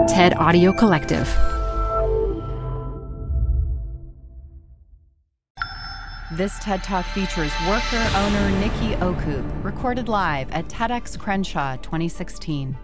TED Audio Collective. This TED Talk features worker-owner Nikki Okup, recorded live at TEDx Crenshaw 2016.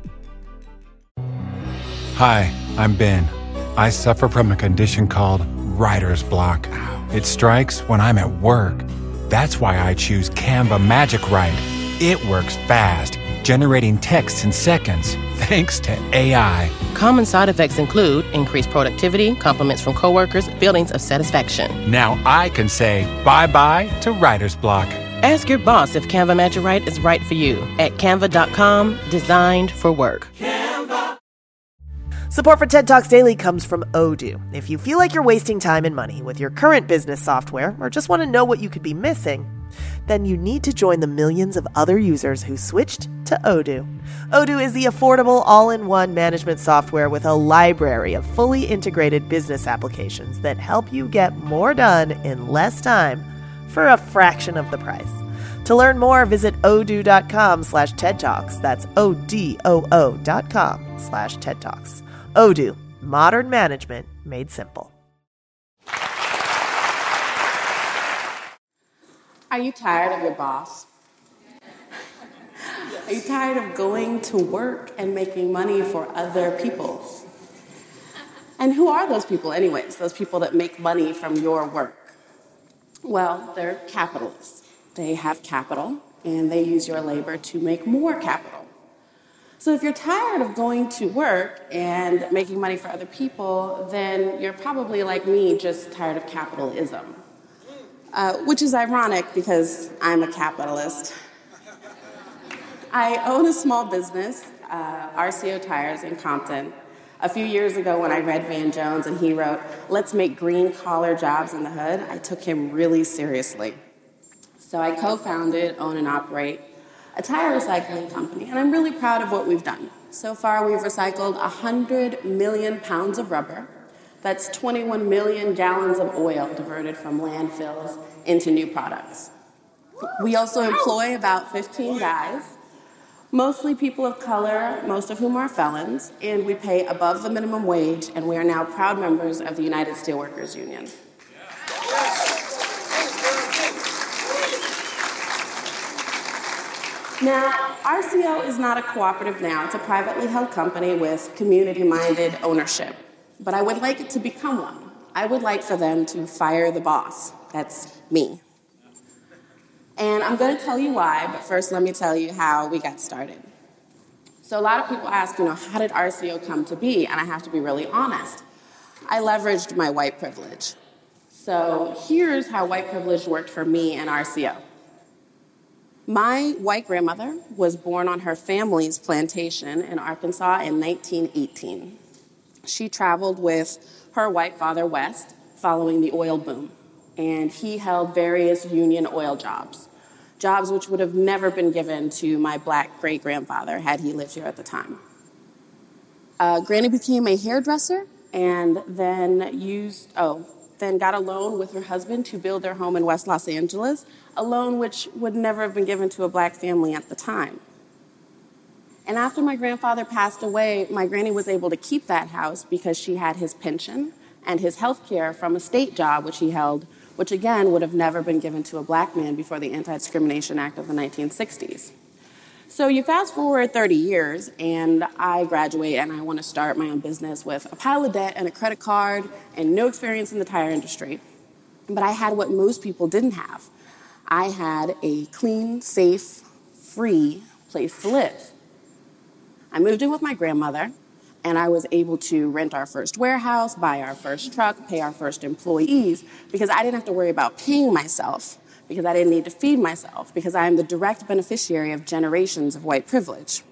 Hi, I'm Ben. I suffer from a condition called writer's block. It strikes when I'm at work. That's why I choose Canva Magic Write. It works fast, generating text in seconds, thanks to AI. Common side effects include increased productivity, compliments from coworkers, feelings of satisfaction. Now I can say bye-bye to writer's block. Ask your boss if Canva Magic Write is right for you at canva.com, designed for work. Support for TED Talks Daily comes from Odoo. If you feel like you're wasting time and money with your current business software or just want to know what you could be missing, then you need to join the millions of other users who switched to Odoo. Odoo is the affordable all-in-one management software with a library of fully integrated business applications that help you get more done in less time for a fraction of the price. To learn more, visit odoo.com/TED Talks. That's ODOO.com/TED Talks. Odoo, modern management made simple. Are you tired of your boss? Are you tired of going to work and making money for other people? And who are those people anyways, those people that make money from your work? Well, they're capitalists. They have capital, and they use your labor to make more capital. So if you're tired of going to work and making money for other people, then you're probably like me, just tired of capitalism. Which is ironic because I'm a capitalist. I own a small business, RCO Tires in Compton. A few years ago when I read Van Jones and he wrote, "Let's make green-collar jobs in the hood," I took him really seriously. So I co-founded, own and operate a tire recycling company, and I'm really proud of what we've done. So far, we've recycled 100 million pounds of rubber. That's 21 million gallons of oil diverted from landfills into new products. We also employ about 15 guys, mostly people of color, most of whom are felons, and we pay above the minimum wage, and we are now proud members of the United Steelworkers Union. Now, RCO is not a cooperative now. It's a privately held company with community-minded ownership. But I would like it to become one. I would like for them to fire the boss. That's me. And I'm going to tell you why, but first let me tell you how we got started. So a lot of people ask, how did RCO come to be? And I have to be really honest. I leveraged my white privilege. So here's how white privilege worked for me and RCO. My white grandmother was born on her family's plantation in Arkansas in 1918. She traveled with her white father west following the oil boom, and he held various union oil jobs which would have never been given to my black great-grandfather had he lived here at the time. Granny became a hairdresser and then got a loan with her husband to build their home in West Los Angeles, a loan which would never have been given to a black family at the time. And after my grandfather passed away, my granny was able to keep that house because she had his pension and his health care from a state job which he held, which again would have never been given to a black man before the Anti-Discrimination Act of the 1960s. So you fast forward 30 years, and I graduate, and I want to start my own business with a pile of debt and a credit card and no experience in the tire industry. But I had what most people didn't have. I had a clean, safe, free place to live. I moved in with my grandmother, and I was able to rent our first warehouse, buy our first truck, pay our first employees, because I didn't have to worry about paying myself, because I didn't need to feed myself, because I am the direct beneficiary of generations of white privilege.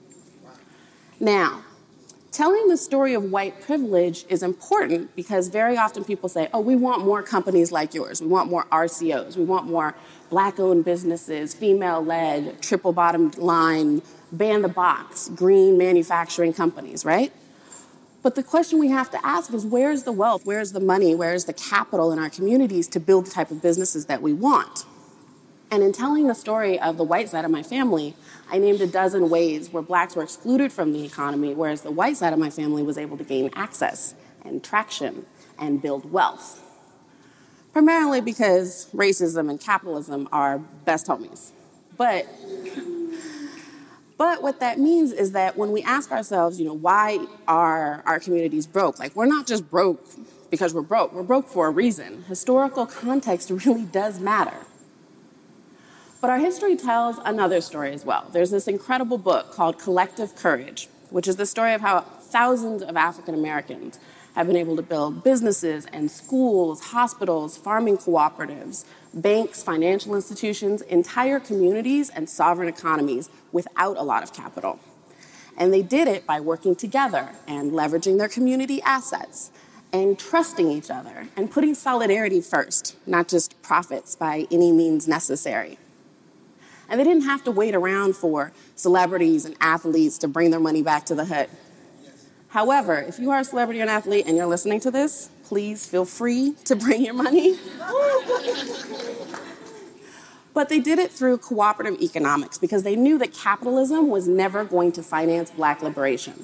Now, telling the story of white privilege is important because very often people say, we want more companies like yours. We want more RCOs. We want more black-owned businesses, female-led, triple bottom line, ban the box, green manufacturing companies, right? But the question we have to ask is, where's the wealth? Where's the money? Where's the capital in our communities to build the type of businesses that we want? And in telling the story of the white side of my family, I named a dozen ways where blacks were excluded from the economy, whereas the white side of my family was able to gain access and traction and build wealth. Primarily because racism and capitalism are best homies. But what that means is that when we ask ourselves, why are our communities broke? Like, we're not just broke because we're broke. We're broke for a reason. Historical context really does matter. But our history tells another story as well. There's this incredible book called Collective Courage, which is the story of how thousands of African Americans have been able to build businesses and schools, hospitals, farming cooperatives, banks, financial institutions, entire communities, and sovereign economies without a lot of capital. And they did it by working together and leveraging their community assets and trusting each other and putting solidarity first, not just profits by any means necessary. And they didn't have to wait around for celebrities and athletes to bring their money back to the hood. However, if you are a celebrity or an athlete and you're listening to this, please feel free to bring your money. But they did it through cooperative economics because they knew that capitalism was never going to finance black liberation.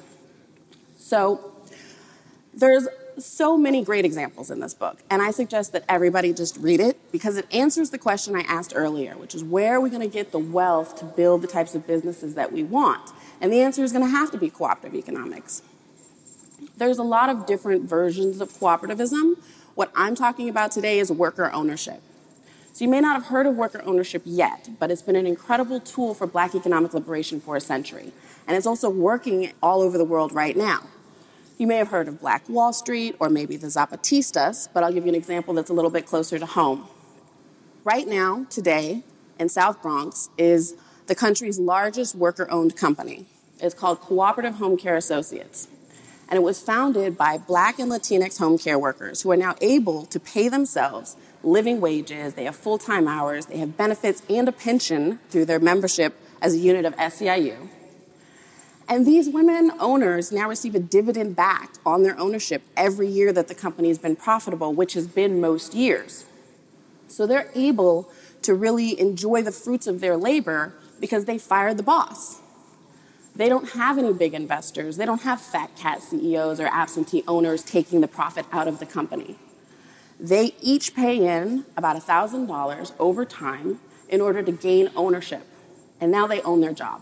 So there's so many great examples in this book, and I suggest that everybody just read it because it answers the question I asked earlier, which is where are we going to get the wealth to build the types of businesses that we want? And the answer is going to have to be cooperative economics. There's a lot of different versions of cooperativism. What I'm talking about today is worker ownership. So you may not have heard of worker ownership yet, but it's been an incredible tool for black economic liberation for a century. And it's also working all over the world right now. You may have heard of Black Wall Street or maybe the Zapatistas, but I'll give you an example that's a little bit closer to home. Right now, today, in South Bronx, is the country's largest worker-owned company. It's called Cooperative Home Care Associates. And it was founded by Black and Latinx home care workers who are now able to pay themselves living wages, they have full-time hours, they have benefits and a pension through their membership as a unit of SEIU. And these women owners now receive a dividend back on their ownership every year that the company has been profitable, which has been most years. So they're able to really enjoy the fruits of their labor because they fired the boss. They don't have any big investors. They don't have fat cat CEOs or absentee owners taking the profit out of the company. They each pay in about $1,000 over time in order to gain ownership. And now they own their job.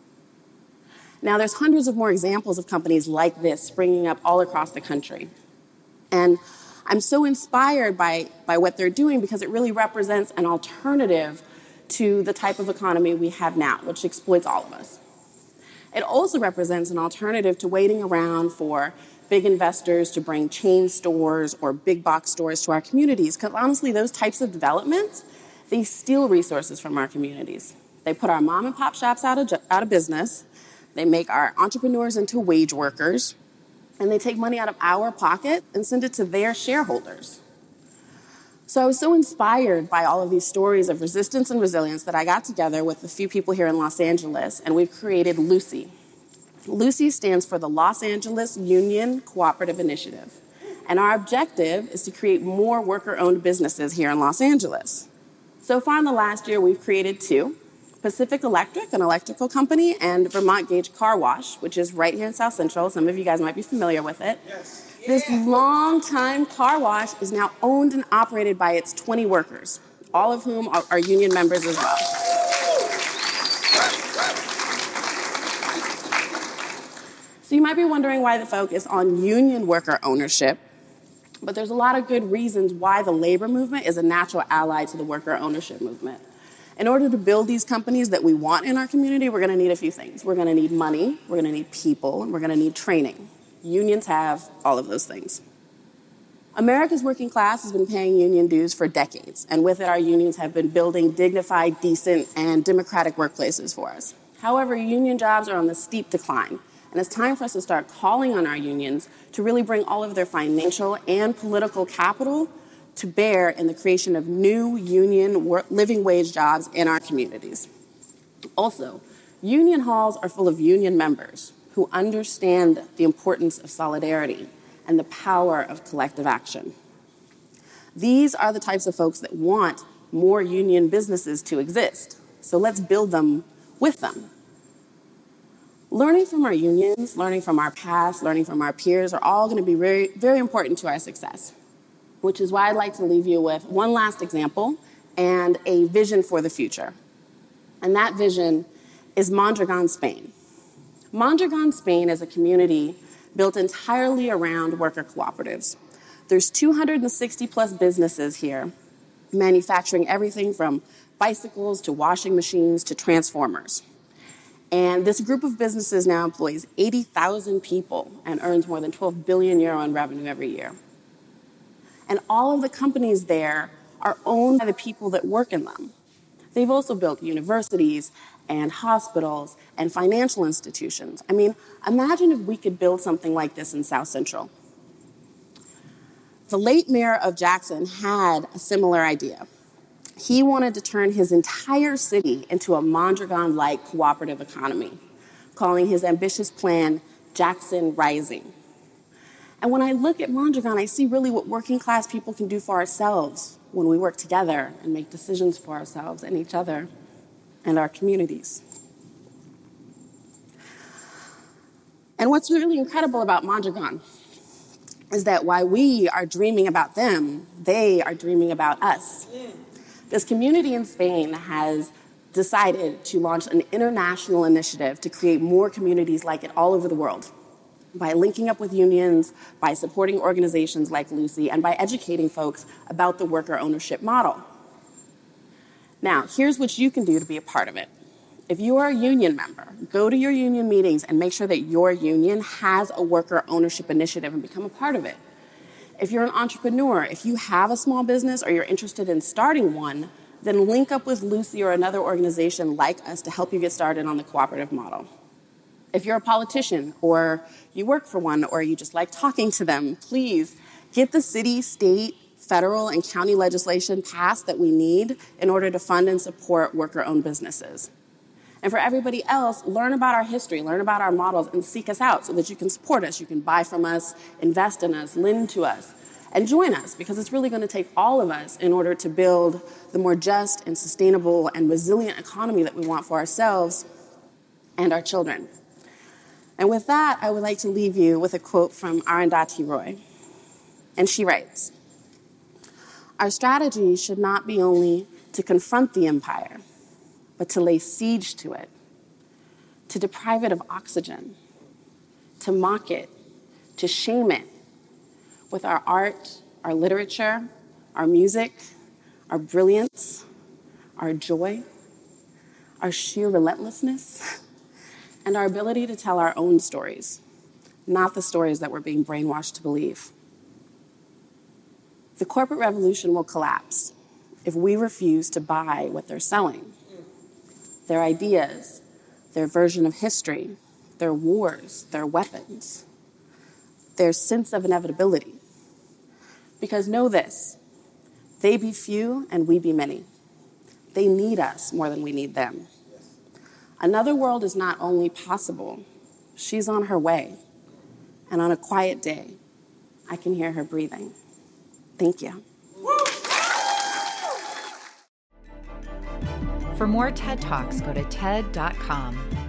Now, there's hundreds of more examples of companies like this springing up all across the country. And I'm so inspired by what they're doing because it really represents an alternative to the type of economy we have now, which exploits all of us. It also represents an alternative to waiting around for big investors to bring chain stores or big box stores to our communities, because honestly, those types of developments, they steal resources from our communities. They put our mom and pop shops out of business. They make our entrepreneurs into wage workers, and they take money out of our pocket and send it to their shareholders. So I was so inspired by all of these stories of resistance and resilience that I got together with a few people here in Los Angeles, and we've created LUCI. LUCI stands for the Los Angeles Union Cooperative Initiative, and our objective is to create more worker-owned businesses here in Los Angeles. So far in the last year, we've created two. Pacific Electric, an electrical company, and Vermont Gauge Car Wash, which is right here in South Central. Some of you guys might be familiar with it. Yes. Yeah. This long-time car wash is now owned and operated by its 20 workers, all of whom are union members as well. So you might be wondering why the focus on union worker ownership, but there's a lot of good reasons why the labor movement is a natural ally to the worker ownership movement. In order to build these companies that we want in our community, we're going to need a few things. We're going to need money, we're going to need people, and we're going to need training. Unions have all of those things. America's working class has been paying union dues for decades, and with it, our unions have been building dignified, decent, and democratic workplaces for us. However, union jobs are on the steep decline, and it's time for us to start calling on our unions to really bring all of their financial and political capital to bear in the creation of new union living wage jobs in our communities. Also, union halls are full of union members who understand the importance of solidarity and the power of collective action. These are the types of folks that want more union businesses to exist. So let's build them with them. Learning from our unions, learning from our past, learning from our peers are all going to be very, very important to our success, which is why I'd like to leave you with one last example and a vision for the future. And that vision is Mondragon, Spain. Mondragon, Spain is a community built entirely around worker cooperatives. There's 260 plus businesses here, manufacturing everything from bicycles to washing machines to transformers. And this group of businesses now employs 80,000 people and earns more than 12 billion euro in revenue every year. And all of the companies there are owned by the people that work in them. They've also built universities and hospitals and financial institutions. I mean, imagine if we could build something like this in South Central. The late mayor of Jackson had a similar idea. He wanted to turn his entire city into a Mondragon-like cooperative economy, calling his ambitious plan Jackson Rising. And when I look at Mondragon, I see really what working class people can do for ourselves when we work together and make decisions for ourselves and each other and our communities. And what's really incredible about Mondragon is that while we are dreaming about them, they are dreaming about us. This community in Spain has decided to launch an international initiative to create more communities like it all over the world by linking up with unions, by supporting organizations like Lucy, and by educating folks about the worker ownership model. Now, here's what you can do to be a part of it. If you are a union member, go to your union meetings and make sure that your union has a worker ownership initiative and become a part of it. If you're an entrepreneur, if you have a small business or you're interested in starting one, then link up with Lucy or another organization like us to help you get started on the cooperative model. If you're a politician or you work for one or you just like talking to them, please get the city, state, federal, and county legislation passed that we need in order to fund and support worker-owned businesses. And for everybody else, learn about our history, learn about our models, and seek us out so that you can support us, you can buy from us, invest in us, lend to us, and join us, because it's really going to take all of us in order to build the more just and sustainable and resilient economy that we want for ourselves and our children. And with that, I would like to leave you with a quote from Arundhati Roy. And she writes, "Our strategy should not be only to confront the empire, but to lay siege to it, to deprive it of oxygen, to mock it, to shame it with our art, our literature, our music, our brilliance, our joy, our sheer relentlessness, and our ability to tell our own stories, not the stories that we're being brainwashed to believe. The corporate revolution will collapse if we refuse to buy what they're selling. Their ideas, their version of history, their wars, their weapons, their sense of inevitability. Because know this, they be few and we be many. They need us more than we need them. Another world is not only possible, she's on her way. And on a quiet day, I can hear her breathing. Thank you." For more TED Talks, go to TED.com.